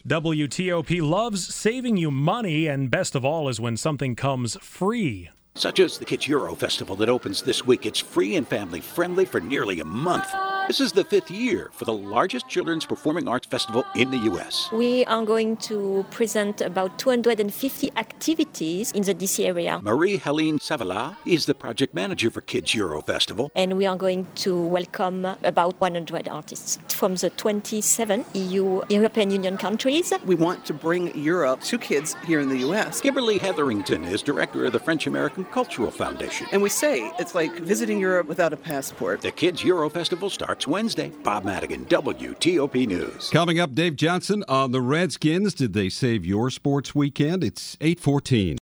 WTOP loves saving you money, and best of all is when something comes free. Such as the Kids Euro Festival that opens this week. It's free and family-friendly for nearly a month. This is the 5th year for the largest children's performing arts festival in the U.S. We are going to present about 250 activities in the DC area. Marie-Helene Savala is the project manager for Kids Euro Festival. And we are going to welcome about 100 artists from the 27 European Union countries. We want to bring Europe to kids here in the U.S. Kimberly Hetherington is director of the French-American Cultural Foundation. And we say it's like visiting Europe without a passport. The Kids Euro Festival starts Wednesday. Bob Madigan, WTOP News. Coming up, Dave Johnson on the Redskins. Did they save your sports weekend? It's 8:14.